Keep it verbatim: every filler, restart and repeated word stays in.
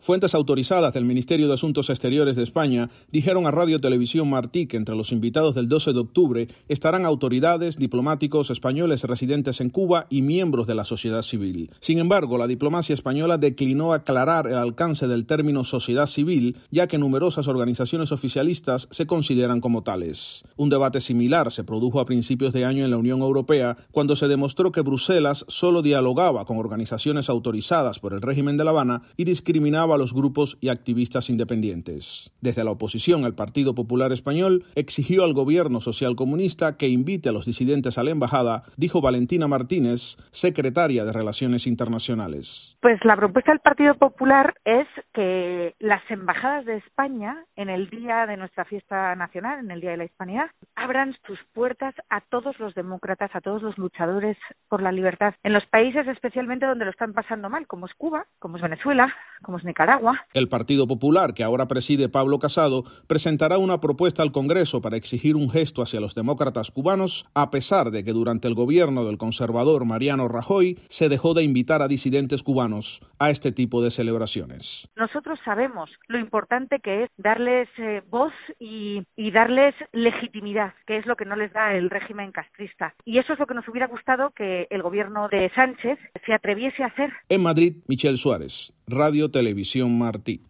Fuentes autorizadas del Ministerio de Asuntos Exteriores de España dijeron a Radio Televisión Martí que entre los invitados del doce de octubre estarán autoridades, diplomáticos españoles residentes en Cuba y miembros de la sociedad civil. Sin embargo, la diplomacia española declinó aclarar el alcance del término sociedad civil, ya que numerosas organizaciones oficialistas se consideran como tales. Un debate similar se produjo a principios de año en la Unión Europea, cuando se demostró que Bruselas solo dialogaba con organizaciones autorizadas por el régimen de La Habana y discriminaba a los grupos y activistas independientes. Desde la oposición, el Partido Popular Español exigió al gobierno socialcomunista que invite a los disidentes a la embajada, dijo Valentina Martínez, secretaria de Relaciones Internacionales. Pues la propuesta del Partido Popular es que las embajadas de España, en el día de nuestra fiesta nacional, en el Día de la Hispanidad, abran sus puertas a todos los demócratas, a todos los luchadores por la libertad, en los países especialmente donde lo están pasando mal, como es Cuba, como es Venezuela, como es Nicaragua. El Partido Popular, que ahora preside Pablo Casado, presentará una propuesta al Congreso para exigir un gesto hacia los demócratas cubanos, a pesar de que durante el gobierno del conservador Mariano Rajoy se dejó de invitar a disidentes cubanos a este tipo de celebraciones. Nosotros sabemos lo importante que es darles eh, voz y, y darles legitimidad, que es lo que no les da el régimen castrista. Y eso es lo que nos hubiera gustado que el gobierno de Sánchez se atreviese a hacer. En Madrid, Michel Suárez, Radio Televisión Martí.